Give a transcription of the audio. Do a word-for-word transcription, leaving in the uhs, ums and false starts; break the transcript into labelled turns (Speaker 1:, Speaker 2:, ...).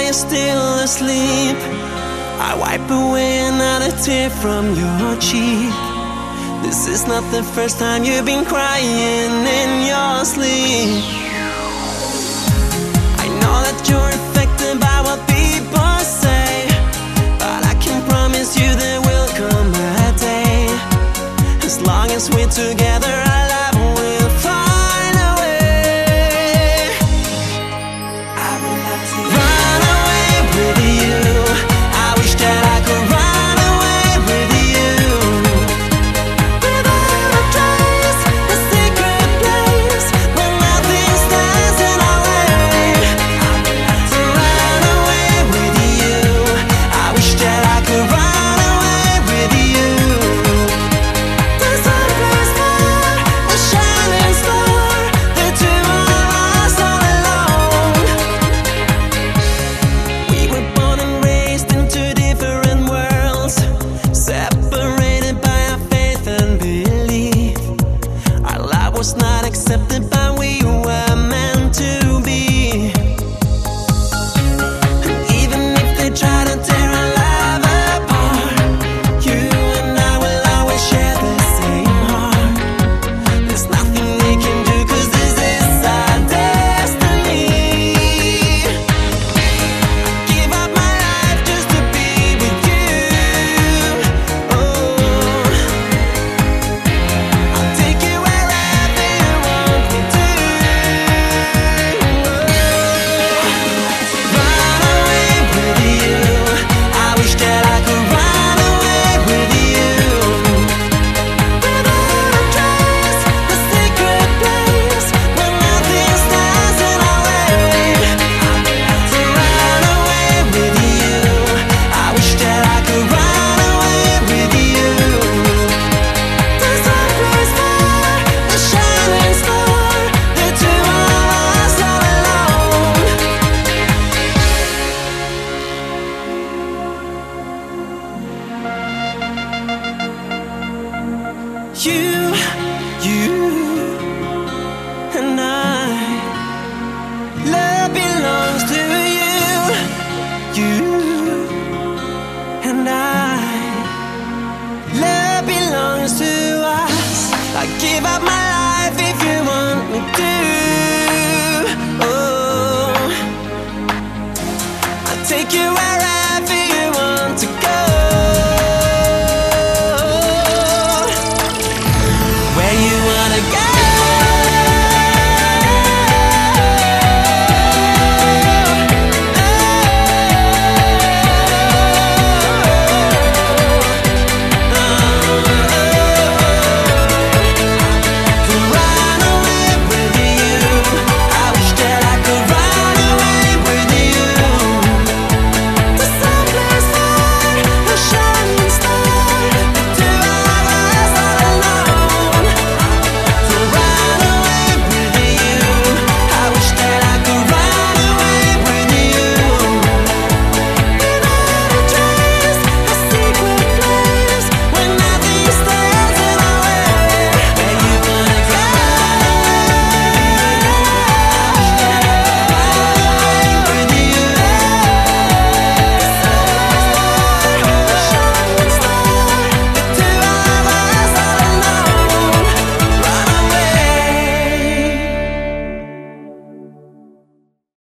Speaker 1: you're still asleep, I wipe away another tear from your cheek. This is not the first time you've been crying in your sleep. I know that you're affected by what people say, but I can promise you there will come a day. As long as we're together, our love will find a way. I would love to run away with you. I wish that I could run away with you, without a trace, a secret place where nothing stands in our way. I would love to run away with you. I wish that I could run away with you. There's a place far, a shining star, the two of us all alone. We were born and raised in two different worlds, separated by our faith and belief. Our love was not accepted, but we were meant to be. And even if they try to tear our love apart, you and I will always share the same heart. There's nothing they can do, 'cause this is our destiny. Give up my life just to be with you. Oh, I'll take you wherever you want me to. Run away with you. I wish that I could run away with you, without a trace, the secret place where nothing stands in our way. To run away with you. I wish that I could run away with you. There's a place far, a shining star, the two of us all alone. You, you and I, love belongs to you. You and I, love belongs to us. I give up my life if you want me to. Oh, I'll take you out.